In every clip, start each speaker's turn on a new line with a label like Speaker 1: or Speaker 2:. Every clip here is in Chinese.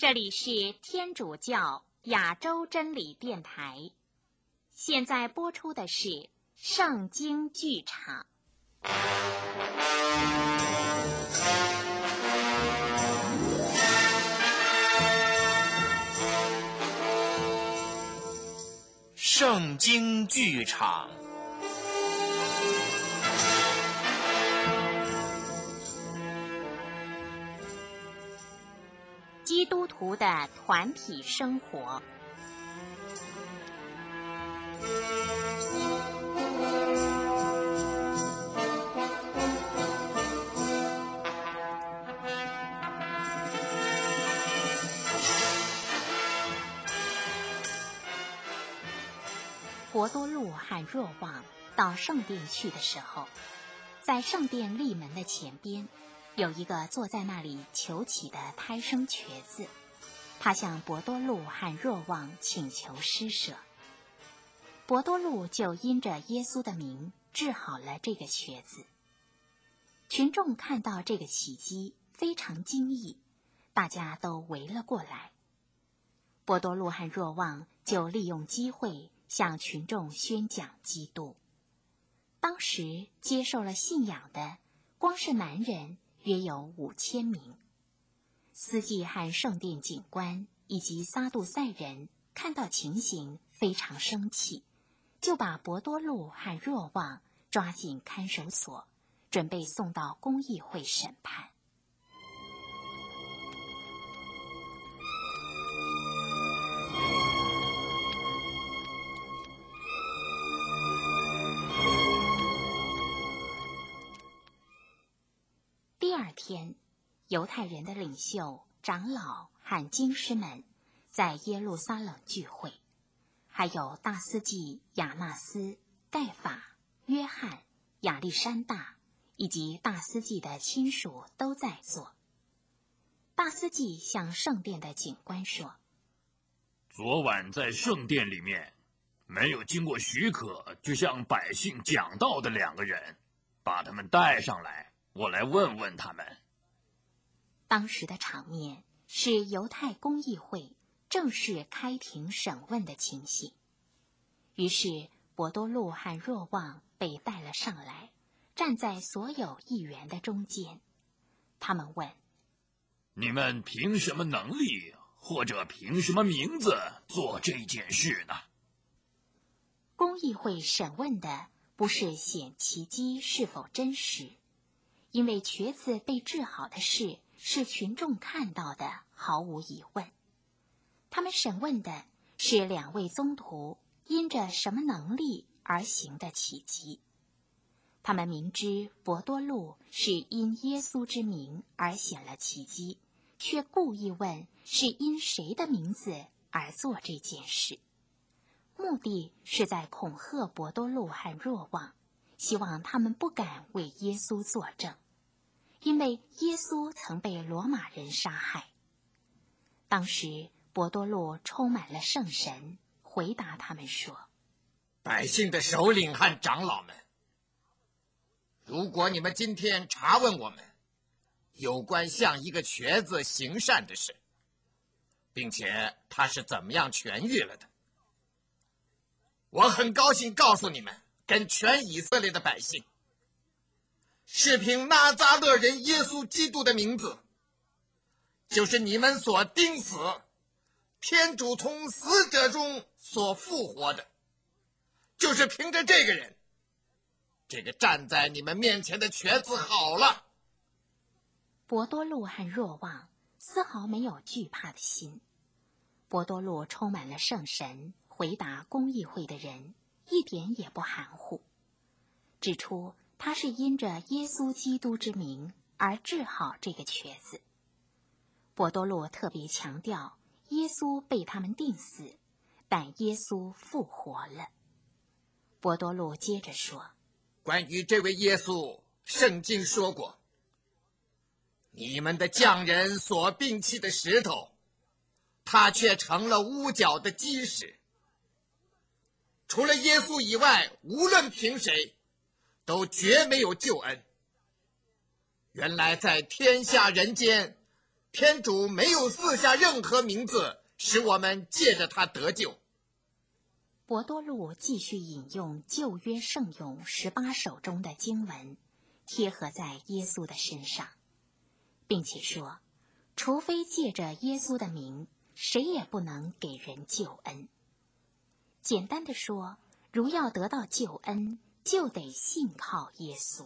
Speaker 1: 这里是天主教亚洲真理电台，现在播出的是圣经剧场。
Speaker 2: 圣经剧场。
Speaker 1: 基督徒的团体生活。伯多禄和若望到圣殿去的时候，在圣殿立门的前边有一个坐在那里求乞的胎生瘸子，他向伯多禄和若望请求施舍。伯多禄就因着耶稣的名治好了这个瘸子。群众看到这个奇迹非常惊异，大家都围了过来。伯多禄和若望就利用机会向群众宣讲基督。当时接受了信仰的光是男人约有5000名。司祭和圣殿警官以及撒杜塞人看到情形非常生气，就把伯多禄和若望抓进看守所，准备送到公议会审判。第二天，犹太人的领袖、长老和经师们在耶路撒冷聚会，还有大司祭亚那斯、盖法、约翰、亚历山大以及大司祭的亲属都在座。大司祭向圣殿的警官说：
Speaker 3: 昨晚在圣殿里面没有经过许可就向百姓讲道的2个人，把他们带上来，我来问问他们。
Speaker 1: 当时的场面是犹太公议会正式开庭审问的情形。于是伯多禄和若望被带了上来，站在所有议员的中间。他们问：
Speaker 3: 你们凭什么能力或者凭什么名字做这件事呢？
Speaker 1: 公议会审问的不是显奇迹是否真实，因为瘸子被治好的事是群众看到的，毫无疑问。他们审问的是2位宗徒因着什么能力而行的奇迹。他们明知伯多禄是因耶稣之名而显了奇迹，却故意问是因谁的名字而做这件事，目的是在恐吓伯多禄和若望，希望他们不敢为耶稣作证，因为耶稣曾被罗马人杀害。当时伯多禄充满了圣神，回答他们说：
Speaker 4: 百姓的首领和长老们，如果你们今天查问我们有关向一个瘸子行善的事，并且他是怎么样痊愈了的，我很高兴告诉你们跟全以色列的百姓，是凭拿撒勒人耶稣基督的名字，就是你们所钉死，天主从死者中所复活的，就是凭着这个人，这个站在你们面前的瘸子好了。
Speaker 1: 伯多禄和若望丝毫没有惧怕的心。伯多禄充满了圣神，回答公议会的人，一点也不含糊，指出他是因着耶稣基督之名而治好这个瘸子。伯多禄特别强调耶稣被他们钉死，但耶稣复活了。伯多禄接着说：
Speaker 4: 关于这位耶稣，圣经说过，你们的匠人所摒弃的石头，他却成了屋角的基石。除了耶稣以外，无论凭谁，都绝没有救恩。原来在天下人间， 天主没有赐下任何名字使我们借着他得救。
Speaker 1: 伯多禄继续引用旧约圣咏18首中的经文，贴合在耶稣的身上，并且说，除非借着耶稣的名，谁也不能给人救恩。简单的说，如要得到救恩，就得信靠耶稣。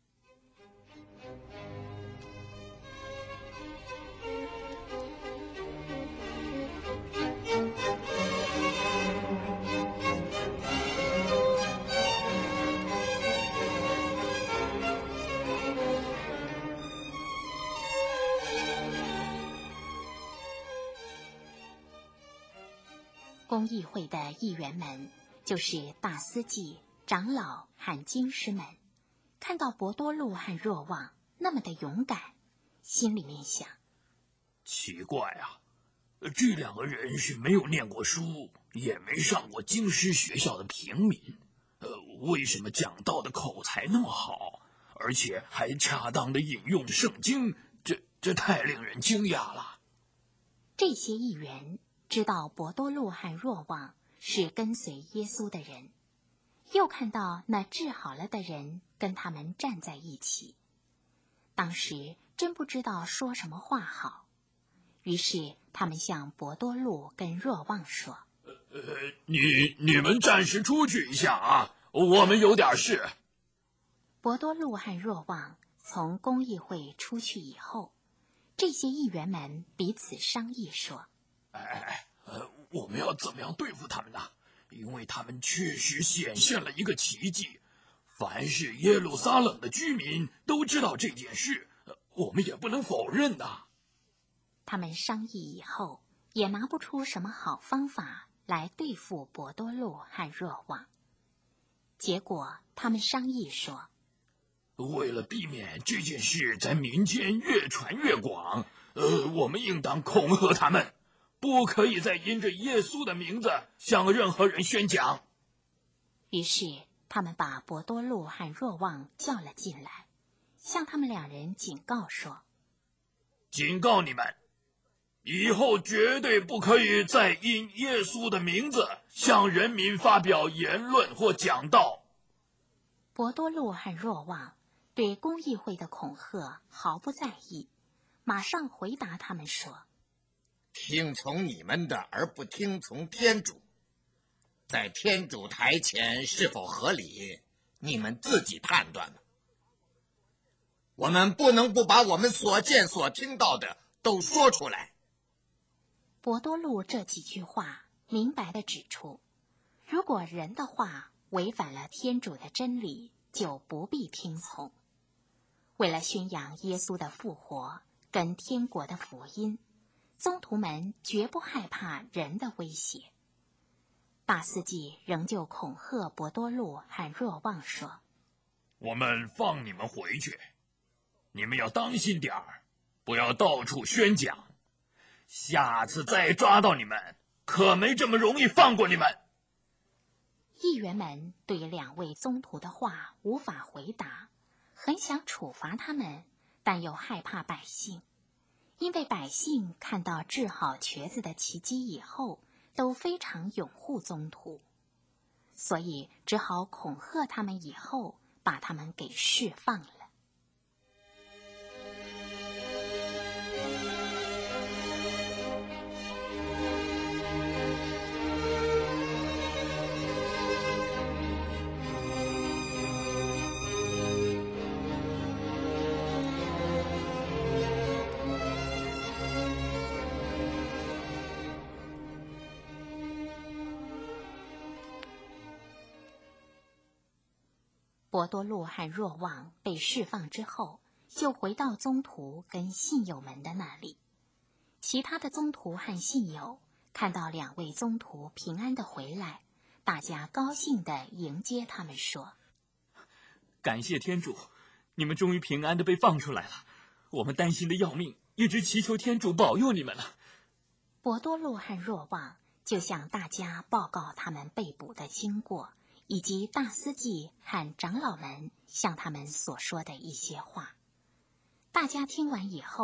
Speaker 1: 公议会的议员们，就是大司祭、长老和经师们，看到伯多禄和若望那么的勇敢，心里面想：
Speaker 3: 奇怪啊，这两个人是没有念过书，也没上过经师学校的平民，为什么讲道的口才那么好，而且还恰当的引用圣经？这太令人惊讶了。
Speaker 1: 这些议员知道伯多禄和若望是跟随耶稣的人，又看到那治好了的人跟他们站在一起，当时真不知道说什么话好。于是他们向伯多禄跟若望说：
Speaker 3: 你们暂时出去一下啊，我们有点事。
Speaker 1: 伯多禄和若望从公议会出去以后，这些议员们彼此商议说：
Speaker 3: 我们要怎么样对付他们呢？因为他们确实显现了一个奇迹，凡是耶路撒冷的居民都知道这件事，我们也不能否认呐。
Speaker 1: 他们商议以后，也拿不出什么好方法来对付伯多禄和若望。结果他们商议说：
Speaker 3: 为了避免这件事在民间越传越广，我们应当恐吓他们，不可以再因着耶稣的名字向任何人宣讲。
Speaker 1: 于是他们把伯多禄和若望叫了进来，向他们两人警告说：
Speaker 3: 警告你们，以后绝对不可以再因耶稣的名字向人民发表言论或讲道。
Speaker 1: 伯多禄和若望对公议会的恐吓毫不在意，马上回答他们说：
Speaker 4: 听从你们的而不听从天主，在天主台前是否合理，你们自己判断吧。我们不能不把我们所见所听到的都说出来。
Speaker 1: 伯多禄这几句话明白地指出，如果人的话违反了天主的真理，就不必听从。为了宣扬耶稣的复活跟天国的福音，宗徒们绝不害怕人的威胁。大司祭仍旧恐吓伯多禄和若望说：
Speaker 3: 我们放你们回去，你们要当心点儿，不要到处宣讲，下次再抓到你们，可没这么容易放过你们。
Speaker 1: 议员们对两位宗徒的话无法回答，很想处罚他们，但又害怕百姓，因为百姓看到治好瘸子的奇迹以后，都非常拥护宗徒，所以只好恐吓他们，以后把他们给释放了。伯多禄和若望被释放之后，就回到宗徒跟信友们的那里。其他的宗徒和信友看到两位宗徒平安的回来，大家高兴地迎接他们，说：
Speaker 5: 感谢天主，你们终于平安地被放出来了，我们担心的要命，一直祈求天主保佑你们了。
Speaker 1: 伯多禄和若望就向大家报告他们被捕的经过，以及大司祭和长老们向他们所说的一些话。大家听完以后，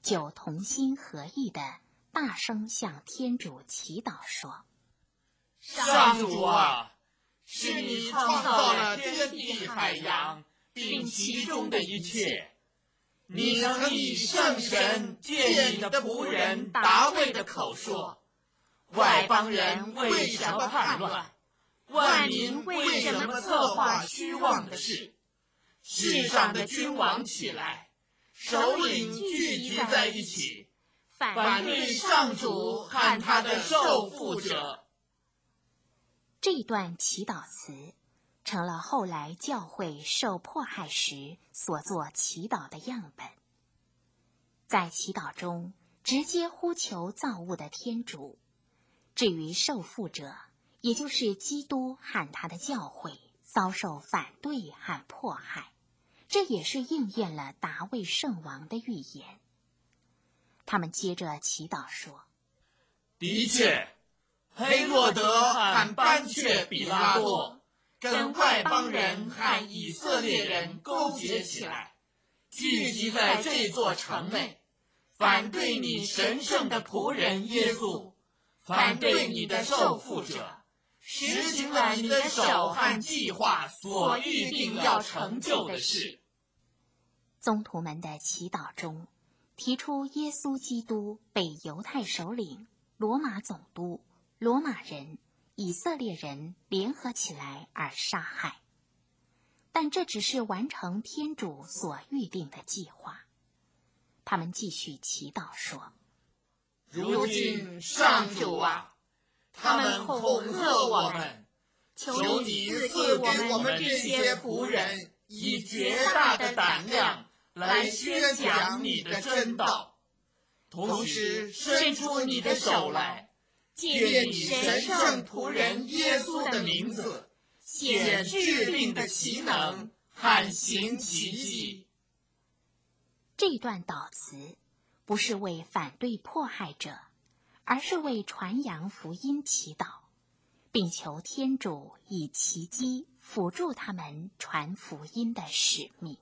Speaker 1: 就同心合意地大声向天主祈祷说：
Speaker 2: 上主啊，是你创造了天地海洋，并其中的一切。你曾以圣神借你的仆人达味的口说：外邦人为什么叛乱？万民为什么策划虚妄的事？世上的君王起来，首领聚集在一起，反对上主和他的受缚者。
Speaker 1: 这段祈祷词成了后来教会受迫害时所做祈祷的样本。在祈祷中直接呼求造物的天主，至于受缚者，也就是基督和他的教会遭受反对和迫害，这也是应验了达味圣王的预言。他们接着祈祷说：
Speaker 2: 的确，黑洛德和班却比拉多跟外邦人和以色列人勾结起来，聚集在这座城内，反对你神圣的仆人耶稣，反对你的受缚者，实行了你的手和计划所预定要成就的事。
Speaker 1: 宗徒们的祈祷中提出耶稣基督被犹太首领、罗马总督、罗马人、以色列人联合起来而杀害，但这只是完成天主所预定的计划。他们继续祈祷说：
Speaker 2: 如今上主啊，他们恐吓我们，求你赐给我们这些仆人以绝大的胆量来宣讲你的真道，同时伸出你的手来，借你神圣仆人耶稣的名字，显治病的奇能和行奇迹。
Speaker 1: 这段祷词不是为反对迫害者，而是为传扬福音祈祷，并求天主以奇迹辅助他们传福音的使命。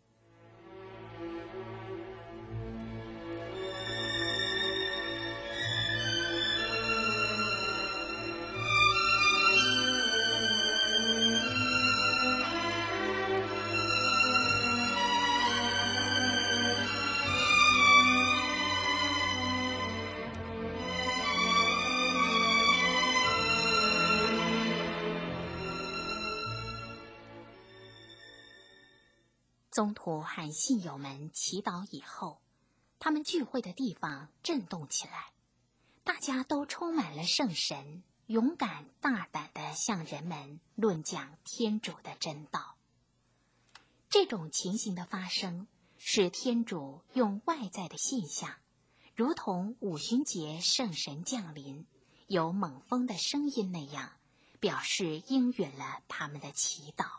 Speaker 1: 宗徒和信友们祈祷以后，他们聚会的地方震动起来，大家都充满了圣神，勇敢大胆地向人们论讲天主的真道。这种情形的发生，使天主用外在的现象，如同五旬节圣神降临，有猛风的声音那样，表示应允了他们的祈祷。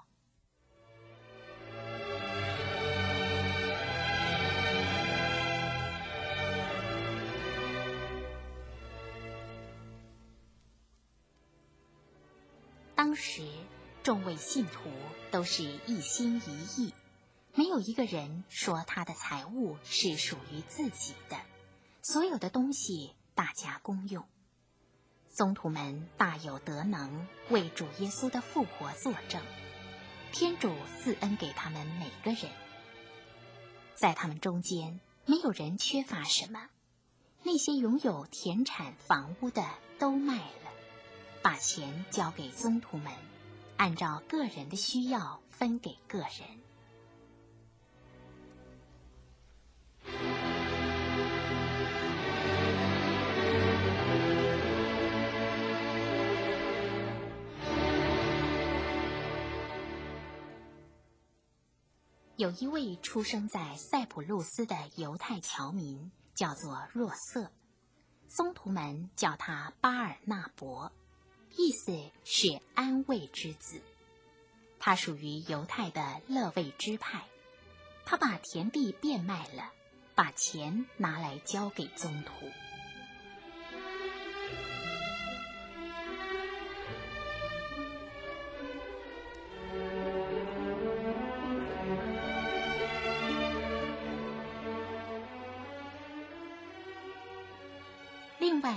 Speaker 1: 当时众位信徒都是一心一意，没有一个人说他的财物是属于自己的，所有的东西大家公用。宗徒们大有德能，为主耶稣的复活作证，天主赐恩给他们每个人。在他们中间没有人缺乏什么，那些拥有田产房屋的都卖了，把钱交给宗徒们，按照个人的需要分给个人。有一位出生在塞浦路斯的犹太侨民，叫做若瑟，宗徒们叫他巴尔纳伯，意思是安慰之子。他属于犹太的勒卫支派，他把田地变卖了，把钱拿来交给宗徒。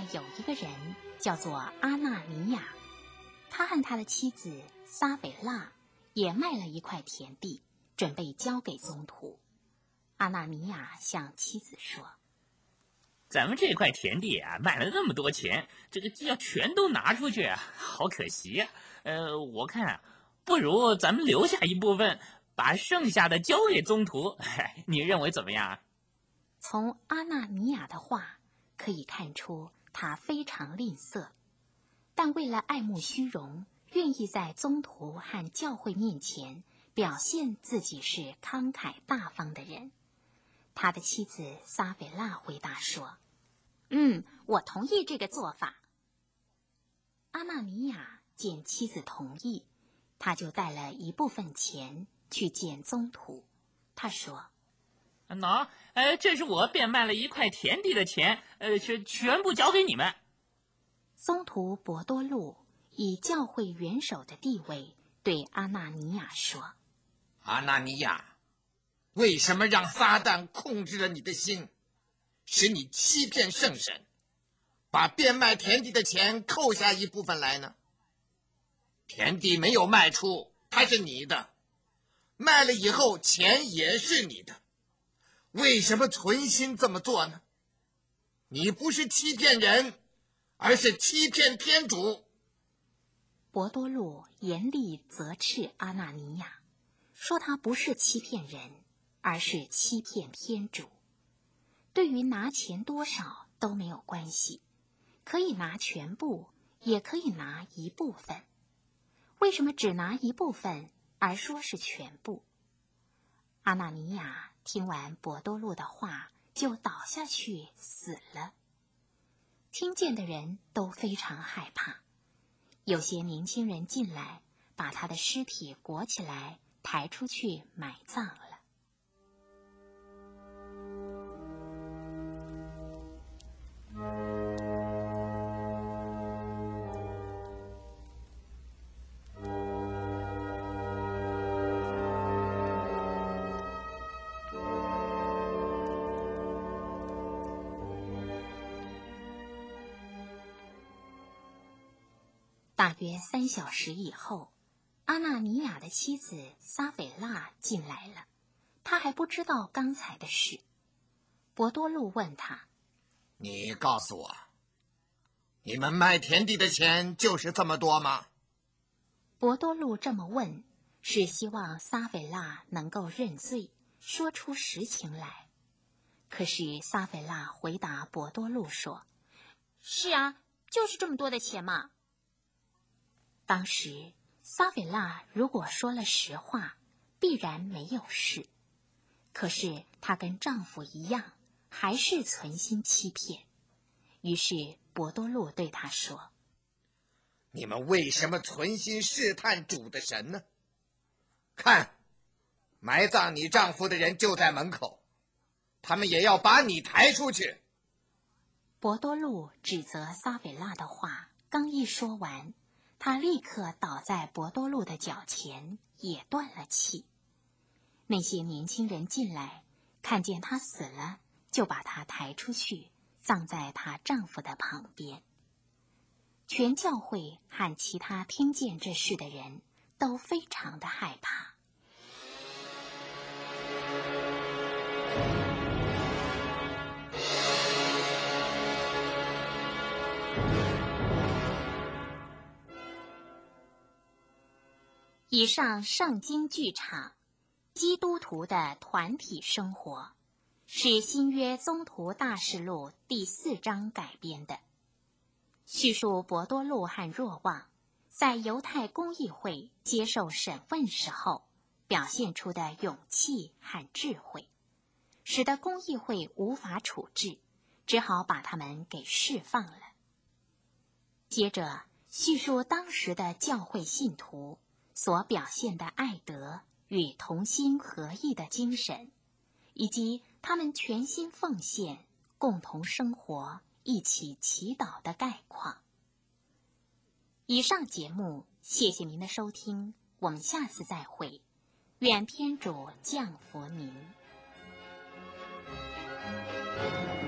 Speaker 1: 有一个人叫做阿纳尼亚，他和他的妻子撒斐拉也卖了一块田地，准备交给宗徒。阿纳尼亚向妻子说：“
Speaker 5: 咱们这块田地啊，卖了那么多钱，这个要全都拿出去啊，好可惜呀。我看啊，不如咱们留下一部分，把剩下的交给宗徒。你认为怎么样？”
Speaker 1: 从阿纳尼亚的话可以看出，他非常吝啬，但为了爱慕虚荣，愿意在宗徒和教会面前表现自己是慷慨大方的人。他的妻子撒斐拉回答说：“我同意这个做法。”阿纳尼亚见妻子同意，他就带了一部分钱去见宗徒。他说：“
Speaker 5: 这是我变卖了一块田地的钱，全部交给你们。”
Speaker 1: 宗徒伯多禄以教会元首的地位对阿纳尼亚说：“
Speaker 4: 阿纳尼亚，为什么让撒旦控制了你的心，使你欺骗圣神，把变卖田地的钱扣下一部分来呢？田地没有卖出，它是你的，卖了以后钱也是你的，为什么存心这么做呢？你不是欺骗人，而是欺骗天主。”
Speaker 1: 伯多禄严厉责斥阿纳尼亚，说他不是欺骗人，而是欺骗天主。对于拿钱多少都没有关系，可以拿全部，也可以拿一部分。为什么只拿一部分，而说是全部？阿纳尼亚听完伯多禄的话，就倒下去死了。听见的人都非常害怕，有些年轻人进来，把他的尸体裹起来，抬出去埋葬了。大约3小时以后，阿纳尼亚的妻子撒斐拉进来了，他还不知道刚才的事。伯多禄问他：“
Speaker 4: 你告诉我，你们卖田地的钱就是这么多吗？”
Speaker 1: 伯多禄这么问，是希望撒斐拉能够认罪，说出实情来。可是撒斐拉回答伯多禄说：“是啊，就是这么多的钱嘛。”当时撒斐拉如果说了实话，必然没有事。可是她跟丈夫一样，还是存心欺骗。于是伯多禄对她说：“
Speaker 4: 你们为什么存心试探主的神呢？看，埋葬你丈夫的人就在门口，他们也要把你抬出去。”
Speaker 1: 伯多禄指责撒斐拉的话刚一说完，他立刻倒在伯多禄的脚前，也断了气。那些年轻人进来，看见他死了，就把他抬出去，葬在她丈夫的旁边。全教会和其他听见这事的人都非常的害怕。以上圣经剧场，基督徒的团体生活，是新约宗徒大事录第4章改编的，叙述伯多禄和若望在犹太公议会接受审问时候表现出的勇气和智慧，使得公议会无法处置，只好把他们给释放了。接着叙述当时的教会信徒所表现的爱德与同心合意的精神，以及他们全心奉献、共同生活、一起祈祷的概况。以上节目，谢谢您的收听，我们下次再会，愿天主降福您。